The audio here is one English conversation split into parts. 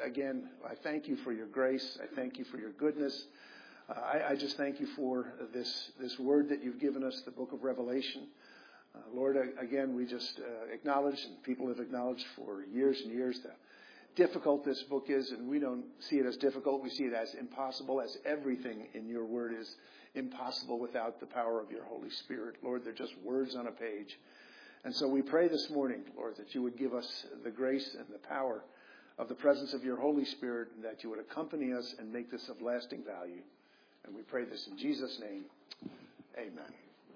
again, I thank you for your grace. I thank you for your goodness. I just thank you for this word that you've given us, the book of Revelation. Lord, again, we just acknowledge, and people have acknowledged for years and years, how difficult this book is, and we don't see it as difficult. We see it as impossible, as everything in your word is impossible without the power of your Holy Spirit. Lord, they're just words on a page. And so we pray this morning, Lord, that you would give us the grace and the power of the presence of your Holy Spirit, and that you would accompany us and make this of lasting value. And we pray this in Jesus' name. Amen.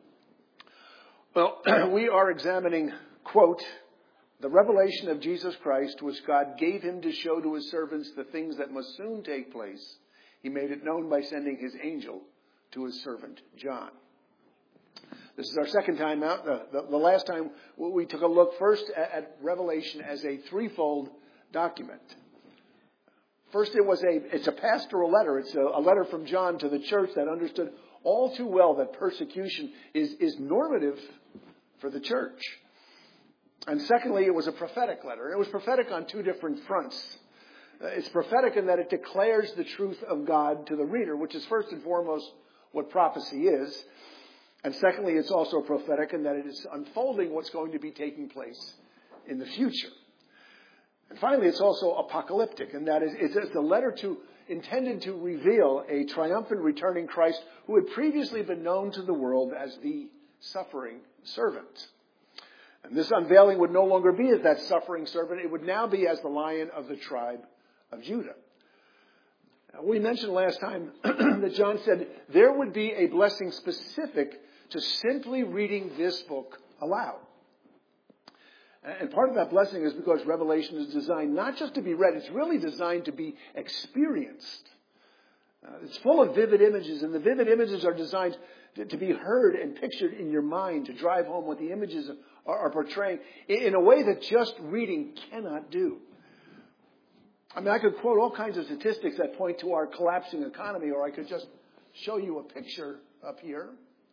Well, we are examining, quote, the revelation of Jesus Christ, which God gave him to show to his servants the things that must soon take place. He made it known by sending his angel to his servant John. This is our second time out. The last time we took a look first at Revelation as a threefold document. First, it's a pastoral letter. It's a letter from John to the church that understood all too well that persecution is normative for the church. And secondly, it was a prophetic letter. And it was prophetic on two different fronts. It's prophetic in that it declares the truth of God to the reader, which is first and foremost what prophecy is. And secondly, it's also prophetic in that it is unfolding what's going to be taking place in the future. And finally, it's also apocalyptic in that it's a letter intended to reveal a triumphant returning Christ who had previously been known to the world as the suffering servant. And this unveiling would no longer be as that suffering servant. It would now be as the Lion of the tribe of Judah. Now, we mentioned last time that John said there would be a blessing specific to simply reading this book aloud. And part of that blessing is because Revelation is designed not just to be read, it's really designed to be experienced. It's full of vivid images, and the vivid images are designed to be heard and pictured in your mind, to drive home what the images are portraying in a way that just reading cannot do. I mean, I could quote all kinds of statistics that point to our collapsing economy, or I could just show you a picture up here.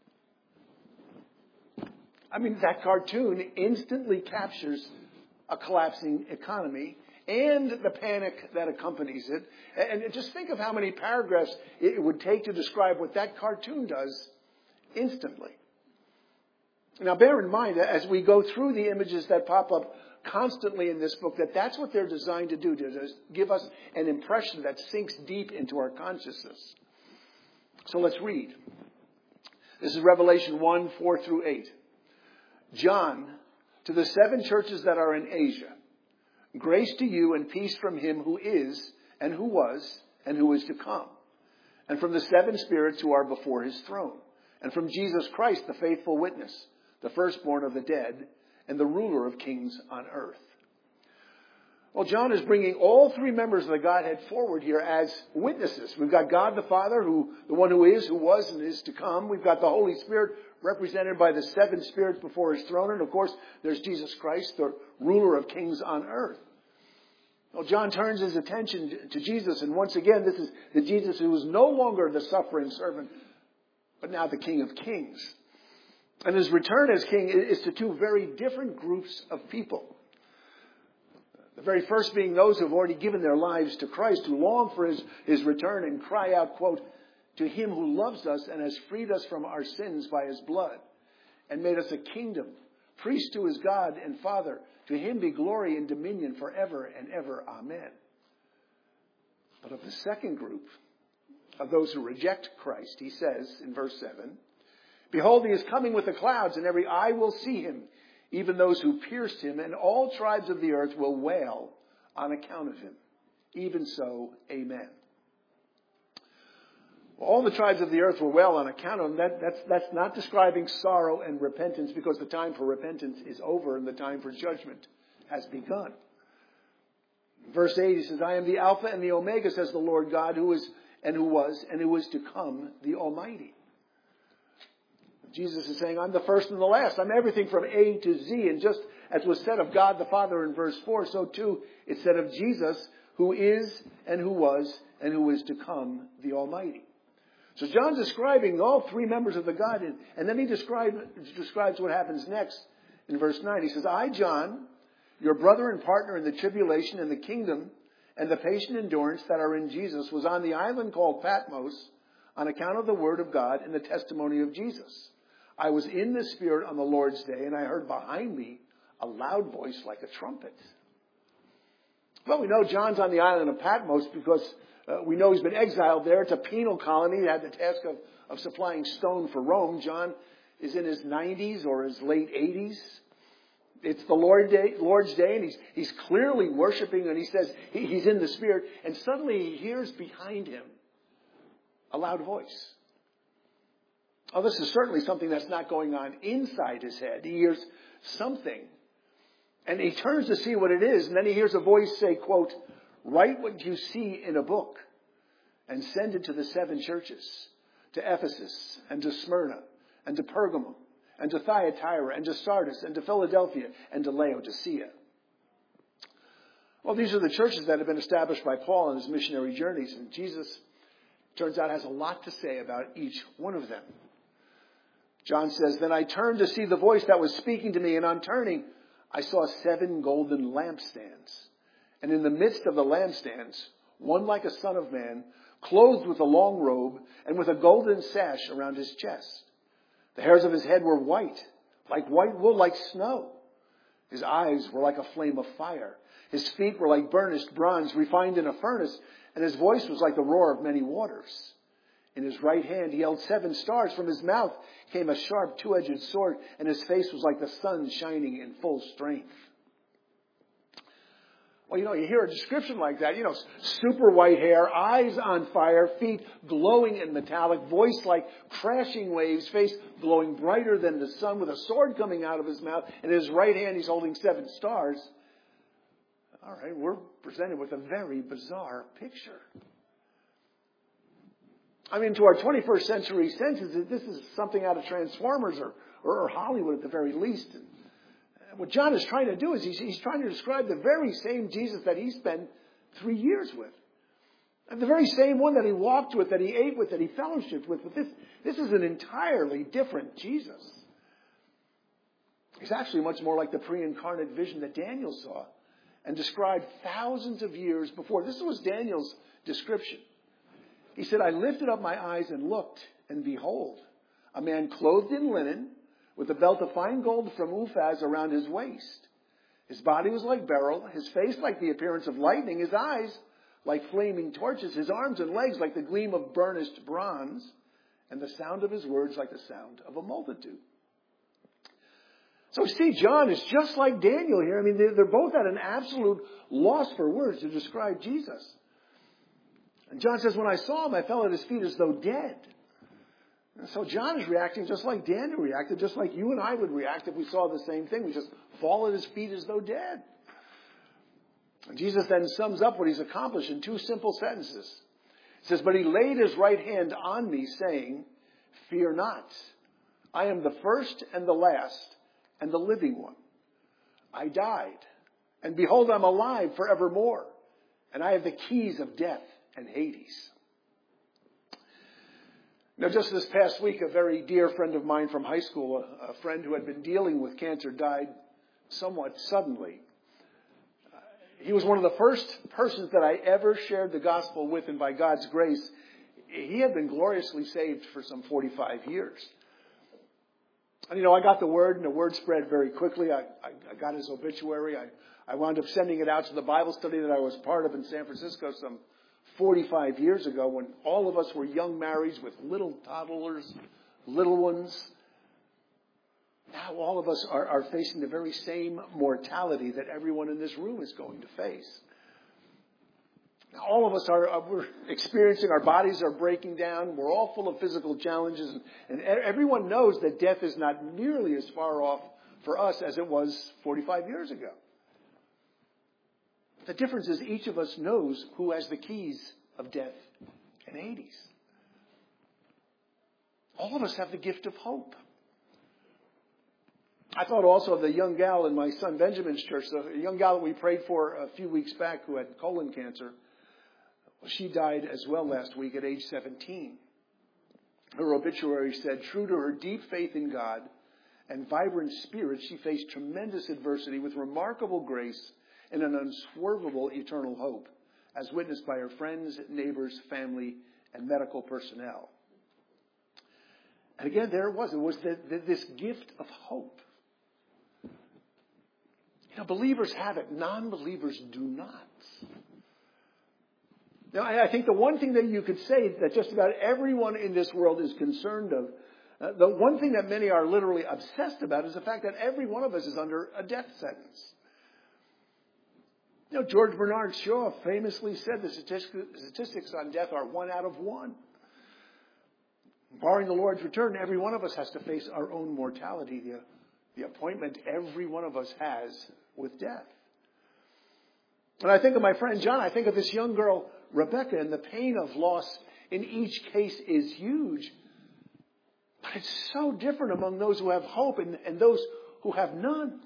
I mean, that cartoon instantly captures a collapsing economy and the panic that accompanies it. And just think of how many paragraphs it would take to describe what that cartoon does instantly. Now, bear in mind, as we go through the images that pop up constantly in this book, that's what they're designed to do, to give us an impression that sinks deep into our consciousness. So let's read. This is Revelation 1, 4 through 8. John, to the 7 churches that are in Asia, grace to you and peace from him who is, and who was, and who is to come, and from the 7 spirits who are before his throne, and from Jesus Christ, the faithful witness, the firstborn of the dead, and the ruler of kings on earth. Well, John is bringing all 3 members of the Godhead forward here as witnesses. We've got God the Father, the one who is, who was, and is to come. We've got the Holy Spirit, represented by the 7 spirits before his throne. And, of course, there's Jesus Christ, the ruler of kings on earth. Well, John turns his attention to Jesus. And once again, this is the Jesus who is no longer the suffering servant, but now the King of Kings. And his return as king is to 2 very different groups of people. The very first being those who have already given their lives to Christ, who long for his return and cry out, quote, to him who loves us and has freed us from our sins by his blood and made us a kingdom, priest to his God and Father. To him be glory and dominion forever and ever. Amen. But of the second group, of those who reject Christ, he says in verse 7, behold, he is coming with the clouds, and every eye will see him, even those who pierced him, and all tribes of the earth will wail on account of him. Even so, amen. All the tribes of the earth will wail on account of him. That's not describing sorrow and repentance, because the time for repentance is over and the time for judgment has begun. Verse 8, he says, I am the Alpha and the Omega, says the Lord God, who is and who was and who is to come, the Almighty. Jesus is saying, I'm the first and the last. I'm everything from A to Z. And just as was said of God the Father in verse 4, so too it's said of Jesus, who is and who was and who is to come, the Almighty. So John's describing all 3 members of the Godhead, and then he describes what happens next in verse 9. He says, I, John, your brother and partner in the tribulation and the kingdom and the patient endurance that are in Jesus was on the island called Patmos on account of the word of God and the testimony of Jesus. I was in the Spirit on the Lord's day, and I heard behind me a loud voice like a trumpet. Well, we know John's on the island of Patmos because we know he's been exiled there. It's a penal colony that had the task of supplying stone for Rome. John is in his 90s or his late 80s. It's the Lord's Day, and he's clearly worshiping, and he says he's in the Spirit, and suddenly he hears behind him a loud voice. Oh, this is certainly something that's not going on inside his head. He hears something, and he turns to see what it is, and then he hears a voice say, quote, "Write what you see in a book and send it to the 7 churches, to Ephesus and to Smyrna and to Pergamum and to Thyatira and to Sardis and to Philadelphia and to Laodicea." Well, these are the churches that have been established by Paul on his missionary journeys, and Jesus, turns out, has a lot to say about each one of them. John says, "Then I turned to see the voice that was speaking to me, and on turning, I saw 7 golden lampstands. And in the midst of the lampstands, one like a son of man, clothed with a long robe and with a golden sash around his chest. The hairs of his head were white, like white wool, like snow. His eyes were like a flame of fire. His feet were like burnished bronze refined in a furnace, and his voice was like the roar of many waters. In his right hand he held 7 stars. From his mouth came a sharp 2-edged sword, and his face was like the sun shining in full strength." Well, you hear a description like that, super white hair, eyes on fire, feet glowing and metallic, voice like crashing waves, face glowing brighter than the sun, with a sword coming out of his mouth. In his right hand, he's holding 7 stars. All right, we're presented with a very bizarre picture. I mean, to our 21st century senses, this is something out of Transformers or Hollywood at the very least. What John is trying to do is he's trying to describe the very same Jesus that he spent 3 years with. And the very same one that he walked with, that he ate with, that he fellowshiped with. But this is an entirely different Jesus. He's actually much more like the pre-incarnate vision that Daniel saw and described thousands of years before. This was Daniel's description. He said, "I lifted up my eyes and looked, and behold, a man clothed in linen, with a belt of fine gold from Uphaz around his waist. His body was like beryl, his face like the appearance of lightning, his eyes like flaming torches, his arms and legs like the gleam of burnished bronze, and the sound of his words like the sound of a multitude." So see, John is just like Daniel here. I mean, they're both at an absolute loss for words to describe Jesus. And John says, "When I saw him, I fell at his feet as though dead." And so John is reacting just like Daniel reacted, just like you and I would react if we saw the same thing. We just fall at his feet as though dead. And Jesus then sums up what he's accomplished in 2 simple sentences. He says, "But he laid his right hand on me, saying, 'Fear not. I am the first and the last and the living one. I died, and behold, I'm alive forevermore, and I have the keys of death and Hades.'" Now, just this past week, a very dear friend of mine from high school, a friend who had been dealing with cancer, died somewhat suddenly. He was one of the first persons that I ever shared the gospel with, and by God's grace, he had been gloriously saved for some 45 years. And, I got the word, and the word spread very quickly. I got his obituary. I wound up sending it out to the Bible study that I was part of in San Francisco some 45 years ago, when all of us were young marrieds with little toddlers, little ones. Now all of us are facing the very same mortality that everyone in this room is going to face. Now, all of us we're experiencing, our bodies are breaking down. We're all full of physical challenges. And everyone knows that death is not nearly as far off for us as it was 45 years ago. The difference is each of us knows who has the keys of death and Hades. All of us have the gift of hope. I thought also of the young gal in my son Benjamin's church, the young gal that we prayed for a few weeks back who had colon cancer. Well, she died as well last week at age 17. Her obituary said, "True to her deep faith in God and vibrant spirit, she faced tremendous adversity with remarkable grace and an unswervable eternal hope. as witnessed by her friends, neighbors, family, and medical personnel. And again, there it was. It was this gift of hope. You know, believers have it. Non-believers do not. Now, I think the one thing that you could say that just about everyone in this world is concerned of, the one thing that many are literally obsessed about is the fact that every one of us is under a death sentence. You know, George Bernard Shaw famously said the statistics on death are 1 out of 1. Barring the Lord's return, every one of us has to face our own mortality, the appointment every one of us has with death. When I think of my friend John, I think of this young girl, Rebecca, and the pain of loss in each case is huge. But it's so different among those who have hope and those who have none.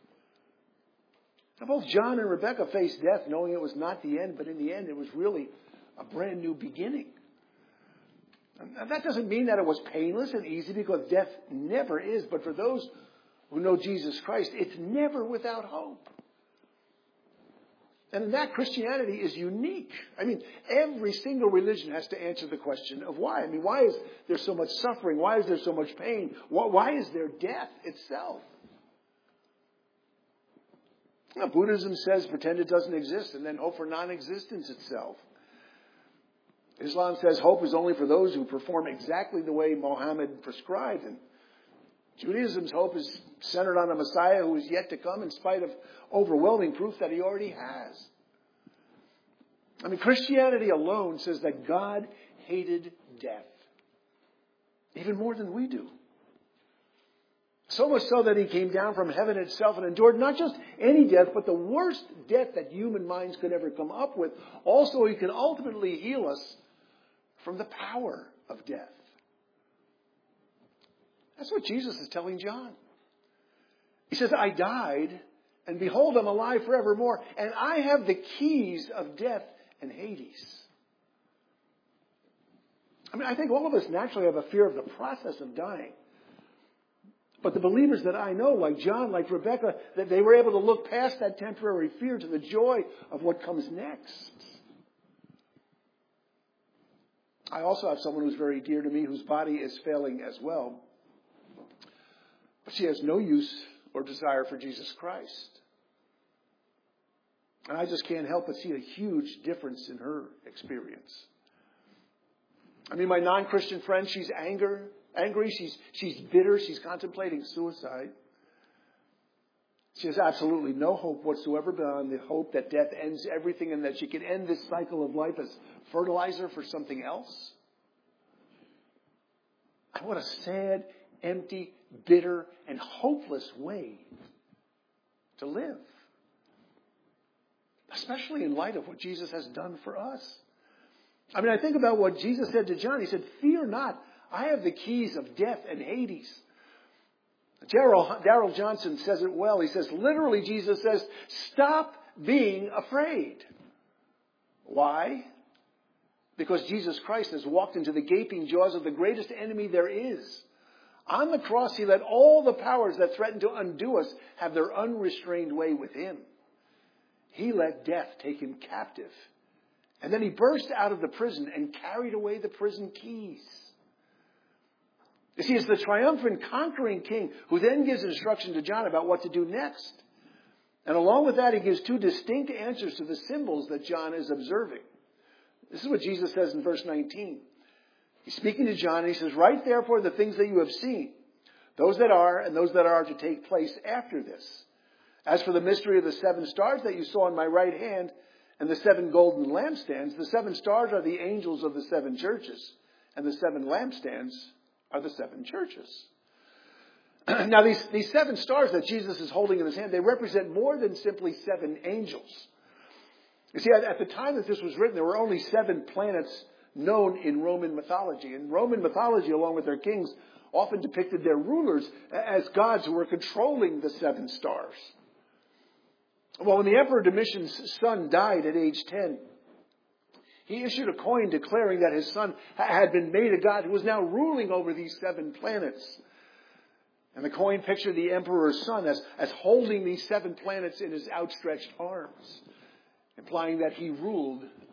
Now, both John and Rebecca faced death knowing it was not the end, but in the end it was really a brand new beginning. And that doesn't mean that it was painless and easy, because death never is. But for those who know Jesus Christ, it's never without hope. And in that, Christianity is unique. I mean, every single religion has to answer the question of why. I mean, why is there so much suffering? Why is there so much pain? Why is there death itself? Now, Buddhism says pretend it doesn't exist and then hope for non-existence itself. Islam says hope is only for those who perform exactly the way Muhammad prescribed. And Judaism's hope is centered on a Messiah who is yet to come in spite of overwhelming proof that he already has. I mean, Christianity alone says that God hated death even more than we do. So much so that he came down from heaven itself and endured not just any death, but the worst death that human minds could ever come up with. Also, he can ultimately heal us from the power of death. That's what Jesus is telling John. He says, I died, and behold, I'm alive forevermore, and I have the keys of death and Hades. I mean, I think all of us naturally have a fear of the process of dying. But the believers that I know, like John, like Rebecca, that they were able to look past that temporary fear to the joy of what comes next. I also have someone who's very dear to me whose body is failing as well. But she has no use or desire for Jesus Christ. And I just can't help but see a huge difference in her experience. I mean, my non-Christian friend, she's angry, she's bitter, she's contemplating suicide. She has absolutely no hope whatsoever beyond the hope that death ends everything and that she can end this cycle of life as fertilizer for something else. And what a sad, empty, bitter, and hopeless way to live. Especially in light of what Jesus has done for us. I mean, I think about what Jesus said to John. He said, fear not, I have the keys of death and Hades. Darrell Johnson says it well. He says, literally, Jesus says, stop being afraid. Why? Because Jesus Christ has walked into the gaping jaws of the greatest enemy there is. On the cross, he let all the powers that threaten to undo us have their unrestrained way with him. He let death take him captive. And then he burst out of the prison and carried away the prison keys. You see, it's the triumphant, conquering king who then gives instruction to John about what to do next. And along with that, he gives two distinct answers to the symbols that John is observing. This is what Jesus says in verse 19. He's speaking to John, and he says, write therefore the things that you have seen, those that are and those that are to take place after this. As for the mystery of the 7 stars that you saw in my right hand and the 7 golden lampstands, the 7 stars are the angels of the 7 churches, and the 7 lampstands are the 7 churches. Now, these 7 stars that Jesus is holding in his hand, they represent more than simply 7 angels. You see, at the time that this was written, there were only 7 planets known in Roman mythology. And Roman mythology, along with their kings, often depicted their rulers as gods who were controlling the 7 stars. Well, when the Emperor Domitian's son died at age 10, he issued a coin declaring that his son had been made a god who was now ruling over these 7 planets. And the coin pictured the emperor's son as holding these 7 planets in his outstretched arms, implying that he ruled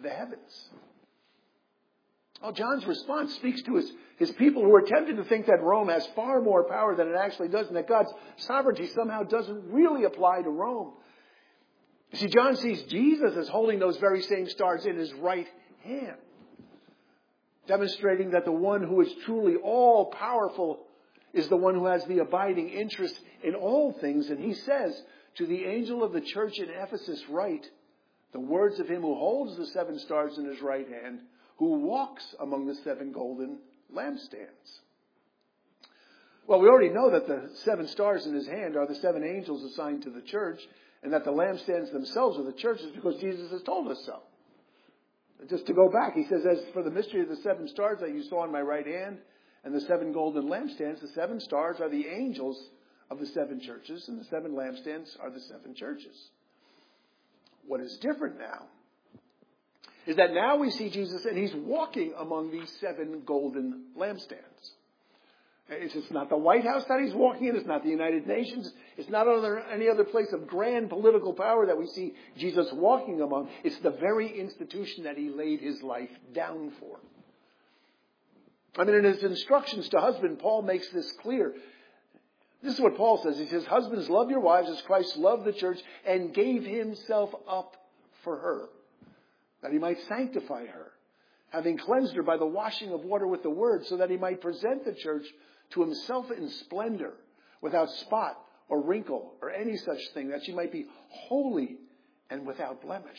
the heavens. Well, John's response speaks to his people who are tempted to think that Rome has far more power than it actually does, and that God's sovereignty somehow doesn't really apply to Rome. You see, John sees Jesus as holding those very same stars in his right hand, demonstrating that the one who is truly all-powerful is the one who has the abiding interest in all things. And he says to the angel of the church in Ephesus, write the words of him who holds the 7 stars in his right hand, who walks among the 7 golden lampstands. Well, we already know that the 7 stars in his hand are the 7 angels assigned to the church, and that the lampstands themselves are the churches, because Jesus has told us so. Just to go back, he says, as for the mystery of the 7 stars that you saw in my right hand and the 7 golden lampstands, the 7 stars are the angels of the 7 churches, and the 7 lampstands are the 7 churches. What is different now is that now we see Jesus and he's walking among these 7 golden lampstands. It's not the White House that he's walking in. It's not the United Nations. It's not any other place of grand political power that we see Jesus walking among. It's the very institution that he laid his life down for. I mean, in his instructions to husbands, Paul makes this clear. This is what Paul says. He says, husbands, love your wives as Christ loved the church and gave himself up for her, that he might sanctify her, having cleansed her by the washing of water with the word, so that he might present the church to himself in splendor, without spot or wrinkle or any such thing, that she might be holy and without blemish.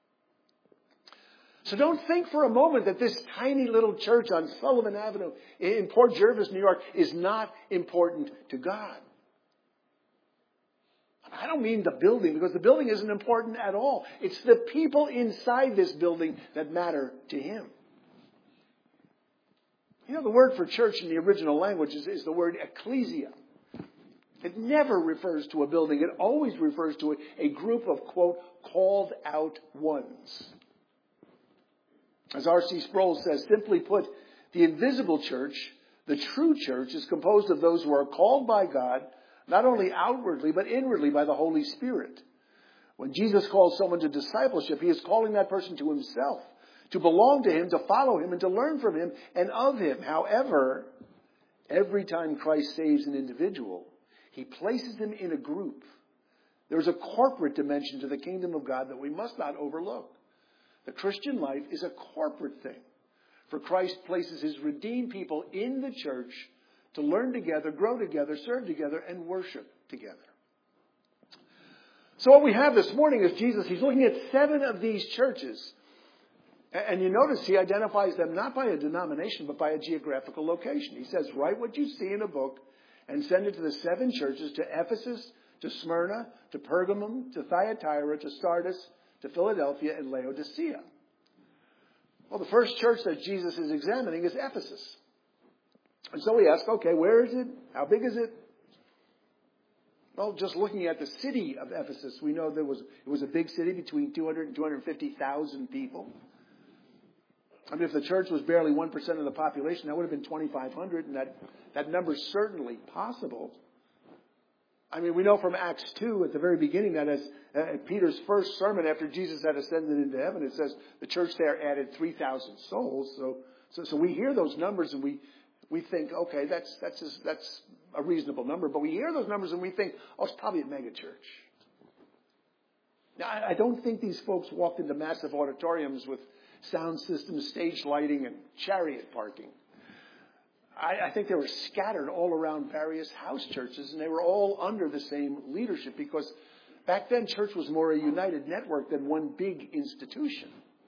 So don't think for a moment that this tiny little church on Sullivan Avenue in Port Jervis, New York, is not important to God. I don't mean the building, because the building isn't important at all. It's the people inside this building that matter to him. You know, the word for church in the original language is the word ecclesia. It never refers to a building. It always refers to a group of, quote, called out ones. As R.C. Sproul says, simply put, the invisible church, the true church, is composed of those who are called by God, not only outwardly, but inwardly by the Holy Spirit. When Jesus calls someone to discipleship, he is calling that person to himself, to belong to him, to follow him, and to learn from him and of him. However, every time Christ saves an individual, he places them in a group. There's a corporate dimension to the kingdom of God that we must not overlook. The Christian life is a corporate thing. For Christ places his redeemed people in the church to learn together, grow together, serve together, and worship together. So what we have this morning is Jesus. He's looking at 7 of these churches. And you notice he identifies them not by a denomination, but by a geographical location. He says, write what you see in a book and send it to the 7 churches, to Ephesus, to Smyrna, to Pergamum, to Thyatira, to Sardis, to Philadelphia, and Laodicea. Well, the first church that Jesus is examining is Ephesus. And so we ask, okay, where is it? How big is it? Well, just looking at the city of Ephesus, we know it was a big city, between 200 and 250,000 people. I mean, if the church was barely 1% of the population, that would have been 2,500, and that number is certainly possible. I mean, we know from Acts 2 at the very beginning that as Peter's first sermon after Jesus had ascended into heaven, it says the church there added 3,000 souls. So we hear those numbers and we think, okay, that's a reasonable number. But we hear those numbers and we think, oh, it's probably a mega church. Now, I don't think these folks walked into massive auditoriums with sound systems, stage lighting, and chariot parking. I think they were scattered all around various house churches, and they were all under the same leadership, because back then church was more a united network than one big institution.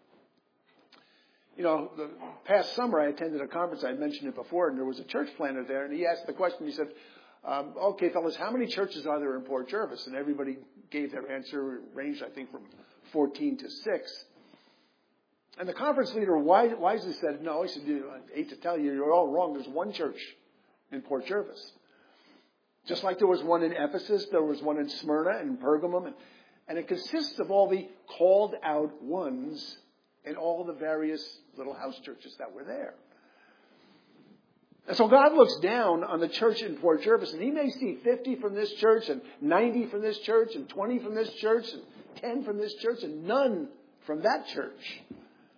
You know, the past summer I attended a conference, I mentioned it before, and there was a church planter there, and he asked the question, he said, okay, fellas, how many churches are there in Port Jervis? And everybody gave their answer, ranged, I think, from 14 to 6. And the conference leader wisely said, no, he said, I hate to tell you, you're all wrong. There's one church in Port Jervis. Just like there was one in Ephesus, there was one in Smyrna and Pergamum. And it consists of all the called out ones in all the various little house churches that were there. And so God looks down on the church in Port Jervis, and he may see 50 from this church, and 90 from this church, and 20 from this church, and 10 from this church, and none from that church.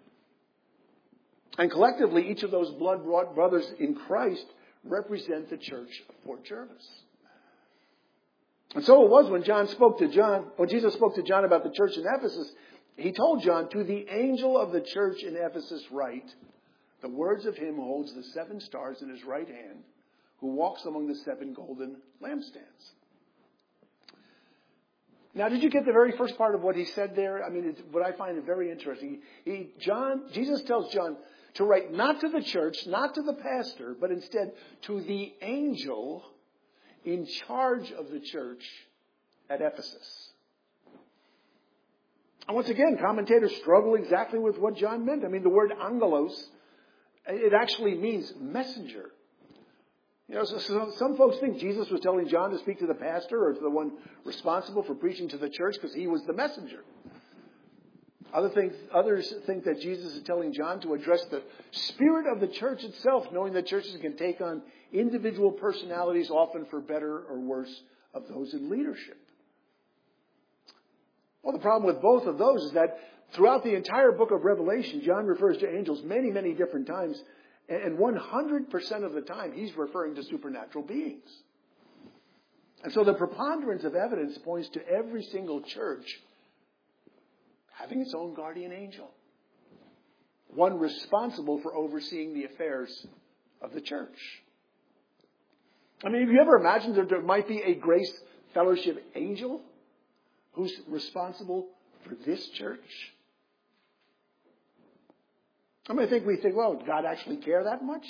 And collectively, each of those blood-bought brothers in Christ represent the church of Port Jervis. And so it was when Jesus spoke to John about the church in Ephesus, he told John, "To the angel of the church in Ephesus write, the words of him who holds the 7 stars in his right hand, who walks among the 7 golden lampstands." Now, did you get the very first part of what he said there? I mean, what I find it very interesting. Jesus tells John to write not to the church, not to the pastor, but instead to the angel in charge of the church at Ephesus. And once again, commentators struggle exactly with what John meant. I mean, the word angelos, it actually means messenger. You know, so some folks think Jesus was telling John to speak to the pastor or to the one responsible for preaching to the church because he was the messenger. Others think that Jesus is telling John to address the spirit of the church itself, knowing that churches can take on individual personalities, often for better or worse, of those in leadership. Well, the problem with both of those is that throughout the entire book of Revelation, John refers to angels many, many different times. And 100% of the time, he's referring to supernatural beings. And so the preponderance of evidence points to every single church having its own guardian angel. One responsible for overseeing the affairs of the church. I mean, have you ever imagined that there might be a Grace Fellowship angel who's responsible for this church? I mean, we think, well, does God actually care that much?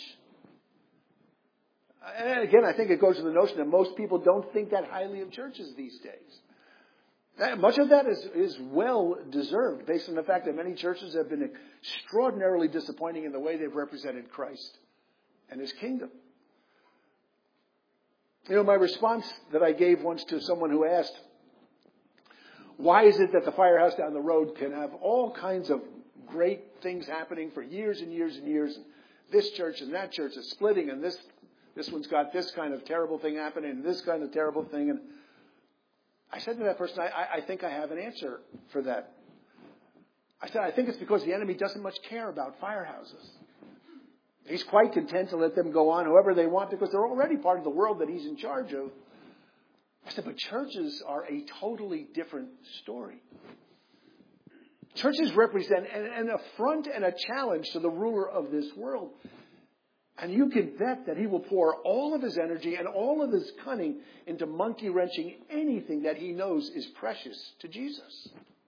And again, I think it goes to the notion that most people don't think that highly of churches these days. Much of that is well deserved based on the fact that many churches have been extraordinarily disappointing in the way they've represented Christ and his kingdom. You know, my response that I gave once to someone who asked, why is it that the firehouse down the road can have all kinds of great things happening for years and years and years, and this church and that church is splitting, and this one's got this kind of terrible thing happening, and this kind of terrible thing. And I said to that person, I think I have an answer for that. I said, I think it's because the enemy doesn't much care about firehouses. He's quite content to let them go on however they want because they're already part of the world that he's in charge of. I said, but churches are a totally different story. Churches represent an affront and a challenge to the ruler of this world. And you can bet that he will pour all of his energy and all of his cunning into monkey-wrenching anything that he knows is precious to Jesus.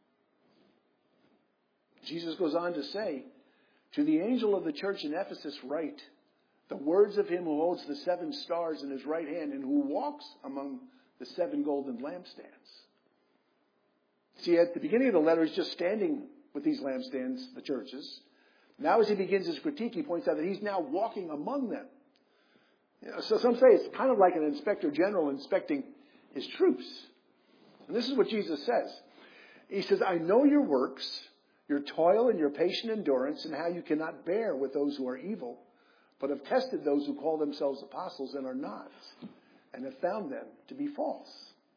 Jesus goes on to say, to the angel of the church in Ephesus write, the words of him who holds the 7 stars in his right hand and who walks among the 7 golden lampstands. See, at the beginning of the letter, he's just standing with these lampstands, the churches. Now as he begins his critique, he points out that he's now walking among them. You know, so some say it's kind of like an inspector general inspecting his troops. And this is what Jesus says. He says, I know your works, your toil and your patient endurance, and how you cannot bear with those who are evil, but have tested those who call themselves apostles and are not, and have found them to be false.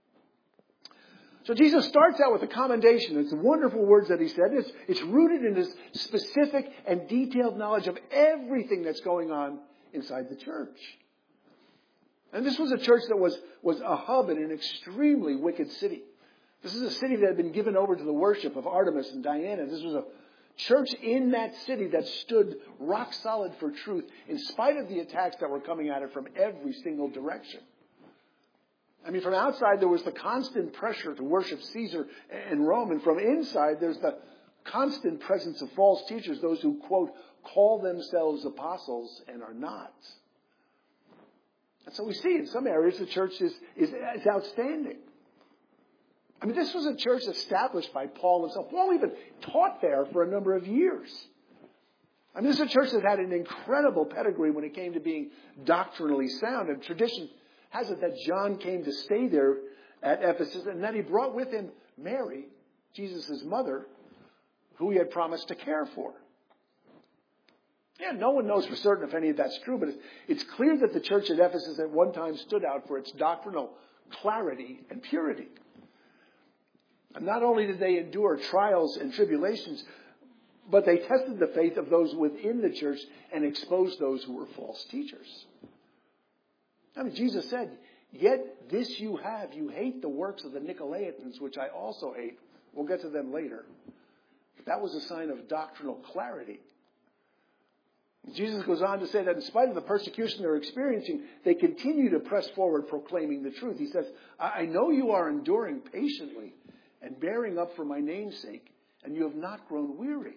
So Jesus starts out with a commendation. It's wonderful words that he said. It's rooted in his specific and detailed knowledge of everything that's going on inside the church. And this was a church that was a hub in an extremely wicked city. This is a city that had been given over to the worship of Artemis and Diana. This was a church in that city that stood rock solid for truth in spite of the attacks that were coming at it from every single direction. I mean, from outside, there was the constant pressure to worship Caesar and Rome. And from inside, there's the constant presence of false teachers, those who, quote, call themselves apostles and are not. And so we see in some areas the church is outstanding. I mean, this was a church established by Paul himself. Paul even taught there for a number of years. I mean, this is a church that had an incredible pedigree when it came to being doctrinally sound. And tradition has it that John came to stay there at Ephesus and that he brought with him Mary, Jesus' mother, who he had promised to care for. Yeah, no one knows for certain if any of that's true, but it's clear that the church at Ephesus at one time stood out for its doctrinal clarity and purity. And not only did they endure trials and tribulations, but they tested the faith of those within the church and exposed those who were false teachers. I mean, Jesus said, "Yet this you have, you hate the works of the Nicolaitans, which I also hate." We'll get to them later. But that was a sign of doctrinal clarity. Jesus goes on to say that in spite of the persecution they're experiencing, they continue to press forward proclaiming the truth. He says, "I know you are enduring patiently and bearing up for my name's sake, and you have not grown weary."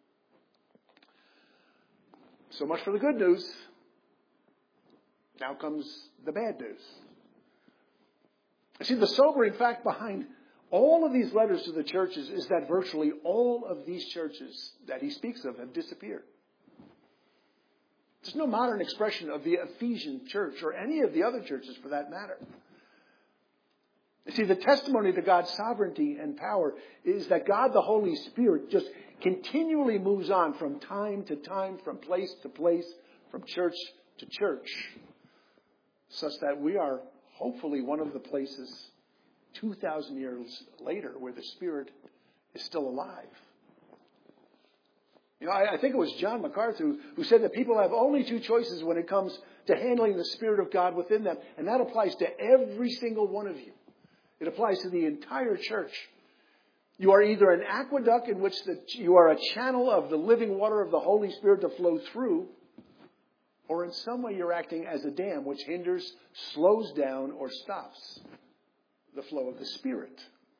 So much for the good news. Now comes the bad news. You see, the sobering fact behind all of these letters to the churches is that virtually all of these churches that he speaks of have disappeared. There's no modern expression of the Ephesian church or any of the other churches for that matter. You see, the testimony to God's sovereignty and power is that God, the Holy Spirit, just continually moves on from time to time, from place to place, from church to church, such that we are hopefully one of the places 2,000 years later where the Spirit is still alive. You know, I think it was John MacArthur who said that people have only two choices when it comes to handling the Spirit of God within them, and that applies to every single one of you. It applies to the entire church. You are either an aqueduct in which you are a channel of the living water of the Holy Spirit to flow through, or in some way you're acting as a dam which hinders, slows down, or stops the flow of the Spirit.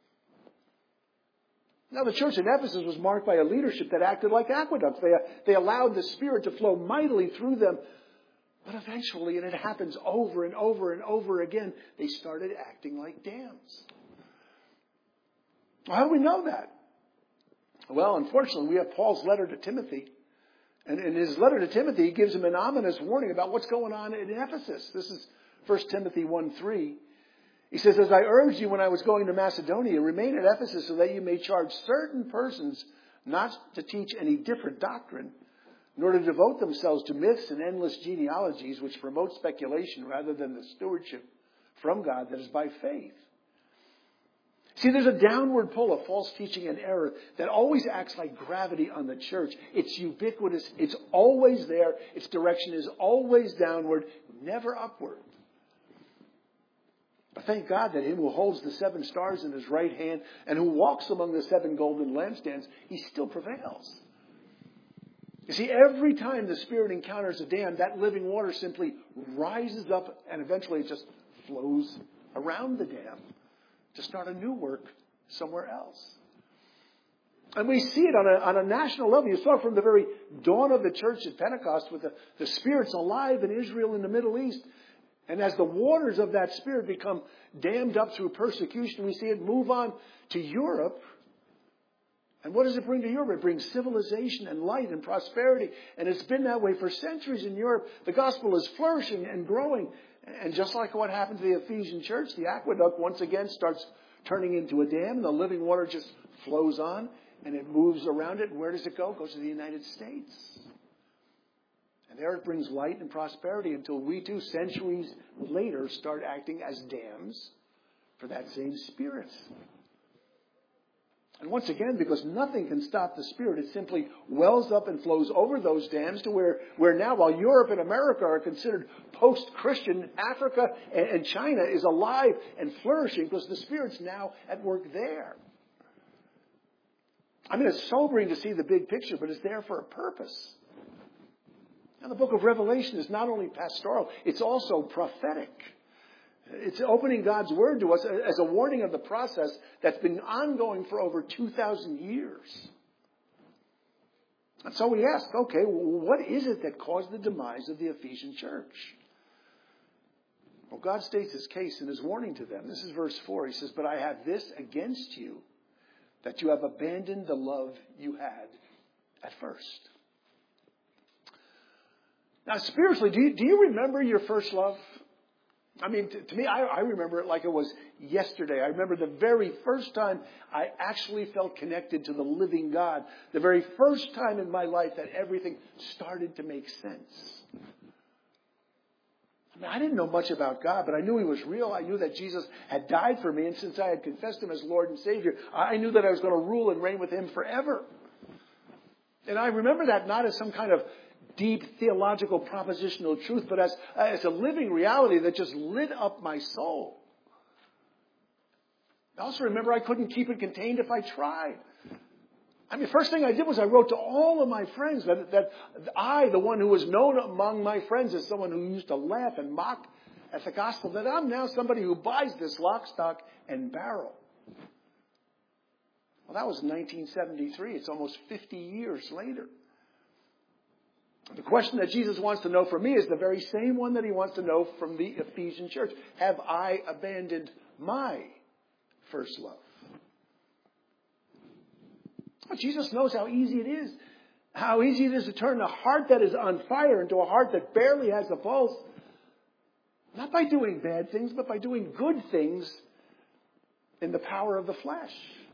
Now, the church in Ephesus was marked by a leadership that acted like aqueducts. They allowed the Spirit to flow mightily through them. But eventually, and it happens over and over and over again, they started acting like dams. Well, how do we know that? Well, unfortunately, we have Paul's letter to Timothy. And in his letter to Timothy, he gives him an ominous warning about what's going on in Ephesus. This is 1 Timothy 1:3. He says, "As I urged you when I was going to Macedonia, remain at Ephesus so that you may charge certain persons not to teach any different doctrine, nor to devote themselves to myths and endless genealogies which promote speculation rather than the stewardship from God that is by faith." See, there's a downward pull of false teaching and error that always acts like gravity on the church. It's ubiquitous. It's always there. Its direction is always downward, never upward. But thank God that him who holds the 7 stars in his right hand and who walks among the 7 golden lampstands, he still prevails. You see, every time the Spirit encounters a dam, that living water simply rises up and eventually it just flows around the dam to start a new work somewhere else. And we see it on a national level. You saw it from the very dawn of the church at Pentecost with the Spirit's alive in Israel and the Middle East. And as the waters of that Spirit become dammed up through persecution, we see it move on to Europe. And what does it bring to Europe? It brings civilization and light and prosperity. And it's been that way for centuries in Europe. The gospel is flourishing and growing. And just like what happened to the Ephesian church, the aqueduct once again starts turning into a dam. The living water just flows on and it moves around it. And where does it go? It goes to the United States. And there it brings light and prosperity until we too, centuries later, start acting as dams for that same Spirit. And once again, because nothing can stop the Spirit, it simply wells up and flows over those dams to where now, while Europe and America are considered post-Christian, Africa and China is alive and flourishing because the Spirit's now at work there. I mean, it's sobering to see the big picture, but it's there for a purpose. And the book of Revelation is not only pastoral, it's also prophetic. It's opening God's word to us as a warning of the process that's been ongoing for over 2,000 years. And so we ask, okay, what is it that caused the demise of the Ephesian church? Well, God states his case in his warning to them. This is verse 4. He says, "But I have this against you, that you have abandoned the love you had at first." Now, spiritually, do you remember your first love? I mean, to me, I remember it like it was yesterday. I remember the very first time I actually felt connected to the living God. The very first time in my life that everything started to make sense. I mean, I didn't know much about God, but I knew he was real. I knew that Jesus had died for me. And since I had confessed him as Lord and Savior, I knew that I was going to rule and reign with him forever. And I remember that not as some kind of deep theological propositional truth, but as a living reality that just lit up my soul. I also remember I couldn't keep it contained if I tried. I mean, first thing I did was I wrote to all of my friends that I, the one who was known among my friends as someone who used to laugh and mock at the gospel, that I'm now somebody who buys this lock, stock, and barrel. Well, that was 1973. It's almost 50 years later. The question that Jesus wants to know from me is the very same one that he wants to know from the Ephesian church. Have I abandoned my first love? Well, Jesus knows how easy it is. How easy it is to turn a heart that is on fire into a heart that barely has a pulse. Not by doing bad things, but by doing good things in the power of the flesh.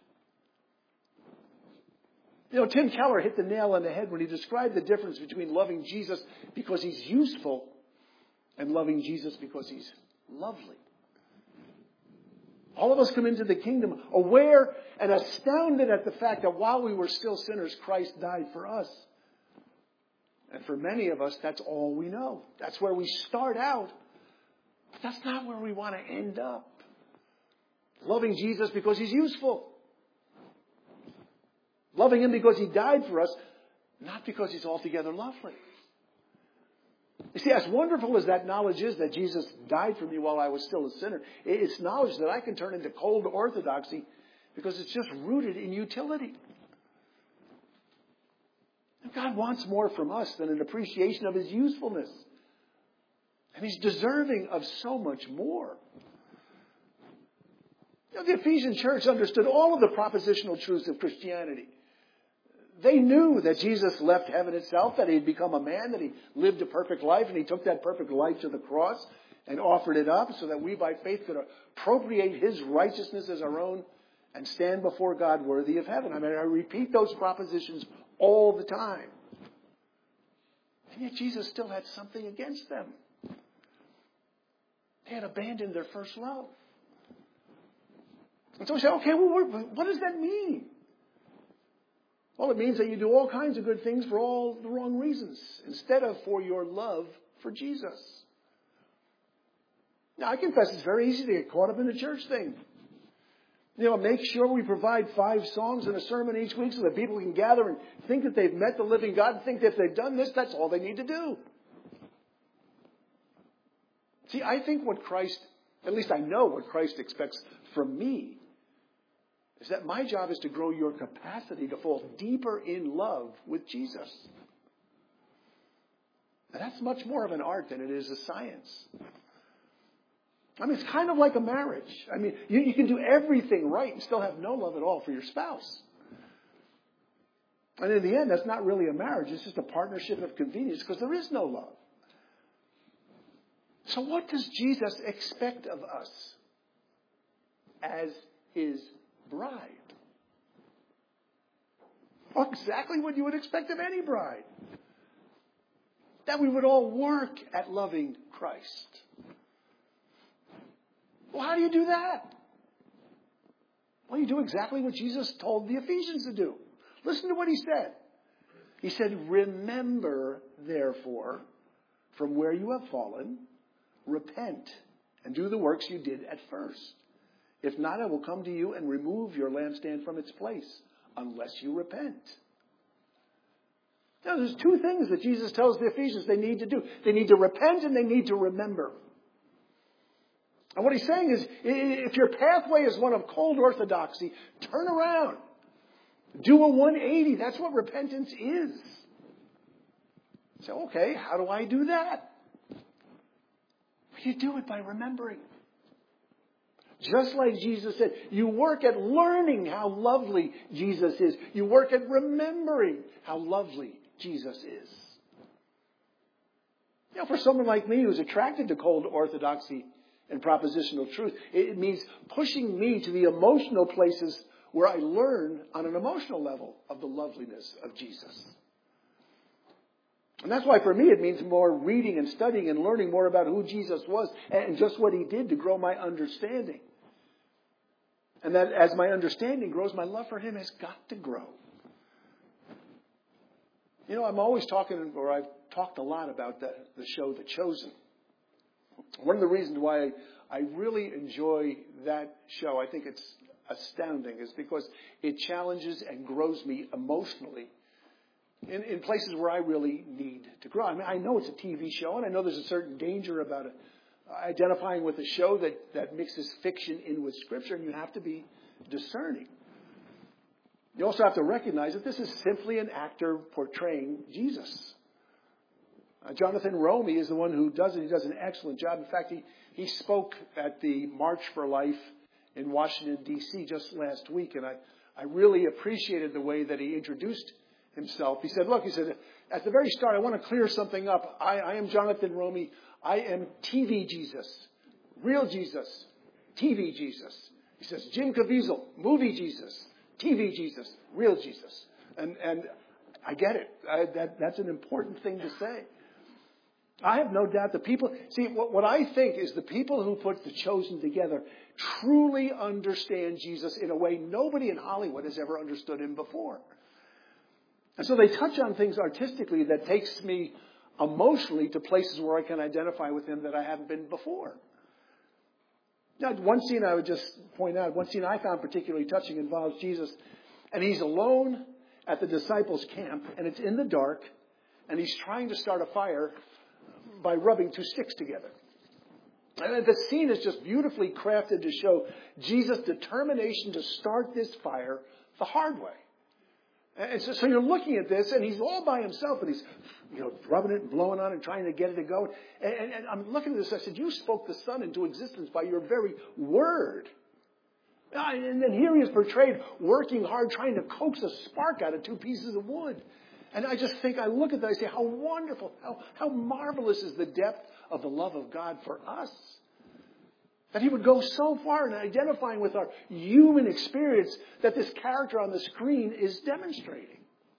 You know, Tim Keller hit the nail on the head when he described the difference between loving Jesus because he's useful and loving Jesus because he's lovely. All of us come into the kingdom aware and astounded at the fact that while we were still sinners, Christ died for us. And for many of us, that's all we know. That's where we start out. But that's not where we want to end up. Loving Jesus because he's useful. Loving him because he died for us, not because he's altogether lovely. You see, as wonderful as that knowledge is that Jesus died for me while I was still a sinner, it's knowledge that I can turn into cold orthodoxy because it's just rooted in utility. And God wants more from us than an appreciation of his usefulness. And he's deserving of so much more. You know, the Ephesian church understood all of the propositional truths of Christianity. They knew that Jesus left heaven itself, that he had become a man, that he lived a perfect life, and he took that perfect life to the cross and offered it up so that we by faith could appropriate his righteousness as our own and stand before God worthy of heaven. I mean, I repeat those propositions all the time. And yet Jesus still had something against them. They had abandoned their first love. And so we say, okay, well, what does that mean? Well, it means that you do all kinds of good things for all the wrong reasons, instead of for your love for Jesus. Now, I confess it's very easy to get caught up in the church thing. You know, make sure we provide 5 songs and a sermon each week so that people can gather and think that they've met the living God and think that if they've done this, that's all they need to do. See, I think what Christ, at least I know what Christ expects from me, is that my job is to grow your capacity to fall deeper in love with Jesus. And that's much more of an art than it is a science. I mean, it's kind of like a marriage. I mean, you can do everything right and still have no love at all for your spouse. And in the end, that's not really a marriage. It's just a partnership of convenience because there is no love. So what does Jesus expect of us as his bride? Well, exactly what you would expect of any bride. That we would all work at loving Christ. Well, how do you do that? Well, you do exactly what Jesus told the Ephesians to do. Listen to what he said. He said, remember, therefore, from where you have fallen, repent and do the works you did at first. If not, I will come to you and remove your lampstand from its place, unless you repent. Now, there's 2 things that Jesus tells the Ephesians they need to do. They need to repent and they need to remember. And what he's saying is, if your pathway is one of cold orthodoxy, turn around. Do a 180. That's what repentance is. So, okay, how do I do that? You do it by remembering. Just like Jesus said, you work at learning how lovely Jesus is. You work at remembering how lovely Jesus is. You know, for someone like me who's attracted to cold orthodoxy and propositional truth, it means pushing me to the emotional places where I learn on an emotional level of the loveliness of Jesus. And that's why for me it means more reading and studying and learning more about who Jesus was and just what he did to grow my understanding. And that as my understanding grows, my love for him has got to grow. I'm always talking, or I've talked a lot about the show The Chosen. One of the reasons why I really enjoy that show, I think it's astounding, is because it challenges and grows me emotionally in places where I really need to grow. I mean, I know it's a TV show, and I know there's a certain danger about identifying with a show that mixes fiction in with Scripture, and you have to be discerning. You also have to recognize that this is simply an actor portraying Jesus. Jonathan Roumie is the one who does it. He does an excellent job. In fact, he spoke at the March for Life in Washington, D.C. just last week, and I really appreciated the way that he introduced himself. He said, at the very start, I want to clear something up. I am Jonathan Roumie. I am TV Jesus, real Jesus, TV Jesus. He says, Jim Caviezel, movie Jesus, TV Jesus, real Jesus. And I get it. That's an important thing to say. I have no doubt the people, see, what I think is the people who put The Chosen together truly understand Jesus in a way nobody in Hollywood has ever understood him before. And so they touch on things artistically that takes me emotionally to places where I can identify with him that I haven't been before. Now, one scene I would just point out, one scene I found particularly touching involves Jesus, and he's alone at the disciples' camp, and it's in the dark, and he's trying to start a fire by rubbing two sticks together. And the scene is just beautifully crafted to show Jesus' determination to start this fire the hard way. And so you're looking at this, and he's all by himself, and he's rubbing it and blowing on it, trying to get it to go. And I'm looking at this, I said, you spoke the sun into existence by your very word. And then here he is portrayed working hard, trying to coax a spark out of two pieces of wood. And I just think, I look at that, I say, how wonderful, how marvelous is the depth of the love of God for us. That he would go so far in identifying with our human experience that this character on the screen is demonstrating.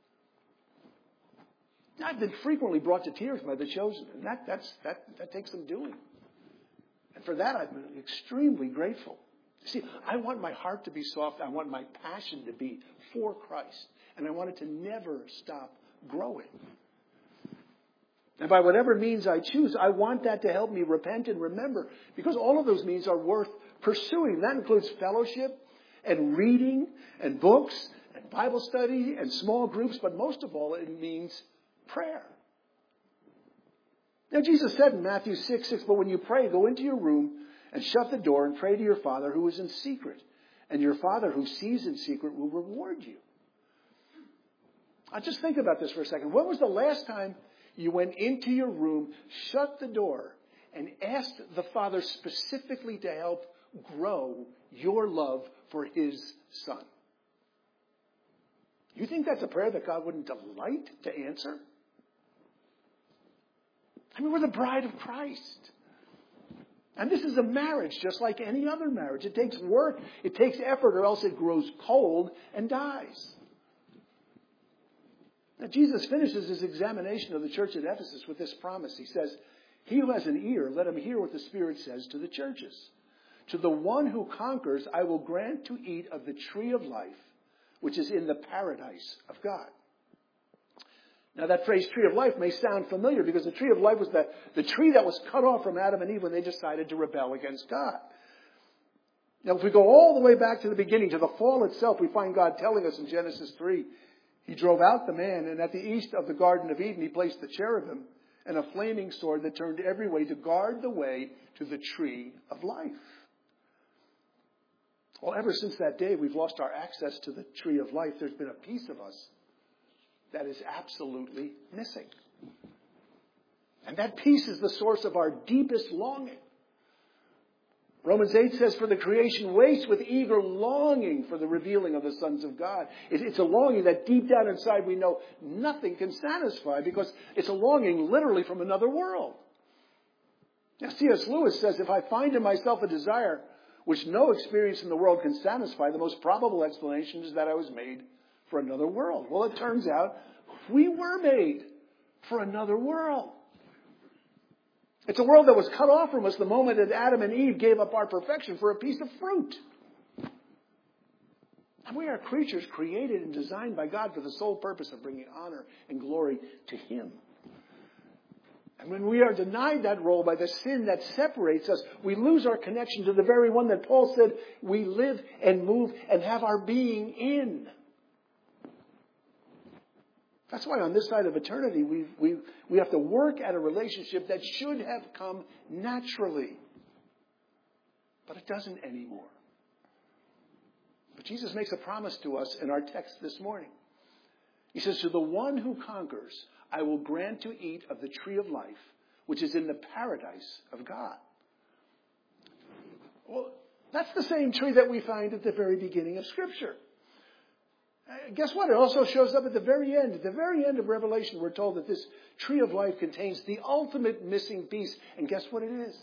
I've been frequently brought to tears by The Chosen, and that takes some doing. And for that, I've been extremely grateful. See, I want my heart to be soft. I want my passion to be for Christ. And I want it to never stop growing. And by whatever means I choose, I want that to help me repent and remember, because all of those means are worth pursuing. That includes fellowship and reading and books and Bible study and small groups, but most of all, it means prayer. Now, Jesus said in Matthew 6:6, but when you pray, go into your room and shut the door and pray to your Father who is in secret, and your Father who sees in secret will reward you. Now, just think about this for a second. When was the last time you went into your room, shut the door, and asked the Father specifically to help grow your love for his Son? You think that's a prayer that God wouldn't delight to answer? I mean, we're the bride of Christ. And this is a marriage just like any other marriage. It takes work, it takes effort, or else it grows cold and dies. Now, Jesus finishes his examination of the church at Ephesus with this promise. He says, he who has an ear, let him hear what the Spirit says to the churches. To the one who conquers, I will grant to eat of the tree of life, which is in the paradise of God. Now, that phrase, tree of life, may sound familiar because the tree of life was the tree that was cut off from Adam and Eve when they decided to rebel against God. Now, if we go all the way back to the beginning, to the fall itself, we find God telling us in Genesis 3, he drove out the man, and at the east of the Garden of Eden, he placed the cherubim and a flaming sword that turned every way to guard the way to the tree of life. Well, ever since that day, we've lost our access to the tree of life. There's been a piece of us that is absolutely missing. And that piece is the source of our deepest longing. Romans 8 says, for the creation waits with eager longing for the revealing of the sons of God. It's a longing that deep down inside we know nothing can satisfy, because it's a longing literally from another world. Now, C.S. Lewis says, if I find in myself a desire which no experience in the world can satisfy, the most probable explanation is that I was made for another world. Well, it turns out we were made for another world. It's a world that was cut off from us the moment that Adam and Eve gave up our perfection for a piece of fruit. And we are creatures created and designed by God for the sole purpose of bringing honor and glory to Him. And when we are denied that role by the sin that separates us, we lose our connection to the very one that Paul said we live and move and have our being in. That's why on this side of eternity, we have to work at a relationship that should have come naturally. But it doesn't anymore. But Jesus makes a promise to us in our text this morning. He says, to the one who conquers, I will grant to eat of the tree of life, which is in the paradise of God. Well, that's the same tree that we find at the very beginning of Scripture. Guess what? It also shows up at the very end. At the very end of Revelation, we're told that this tree of life contains the ultimate missing piece. And guess what it is?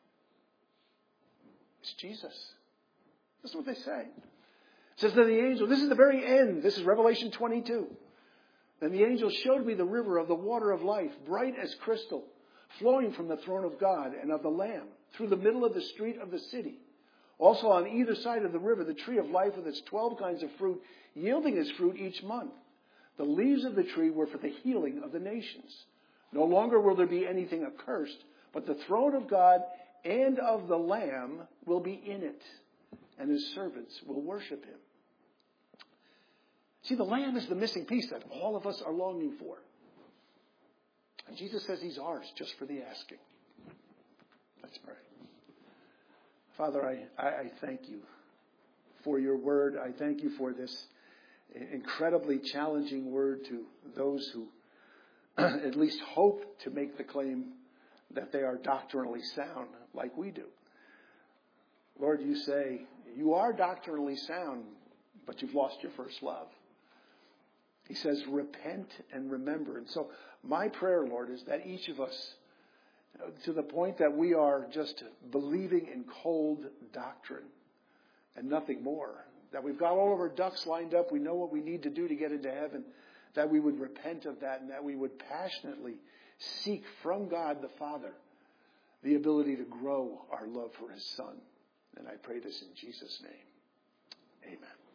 It's Jesus. That's what they say. It says that the angel, this is the very end. This is Revelation 22. Then the angel showed me the river of the water of life, bright as crystal, flowing from the throne of God and of the Lamb, through the middle of the street of the city. Also on either side of the river, the tree of life with its 12 kinds of fruit, yielding its fruit each month. The leaves of the tree were for the healing of the nations. No longer will there be anything accursed, but the throne of God and of the Lamb will be in it, and His servants will worship Him. See, the Lamb is the missing piece that all of us are longing for. And Jesus says He's ours just for the asking. Let's pray. Father, I thank You for Your word. I thank You for this incredibly challenging word to those who at least hope to make the claim that they are doctrinally sound like we do. Lord, You say you are doctrinally sound, but you've lost your first love. He says, repent and remember. And so my prayer, Lord, is that each of us, to the point that we are just believing in cold doctrine and nothing more, that we've got all of our ducks lined up, we know what we need to do to get into heaven, that we would repent of that and that we would passionately seek from God the Father the ability to grow our love for His Son. And I pray this in Jesus' name. Amen.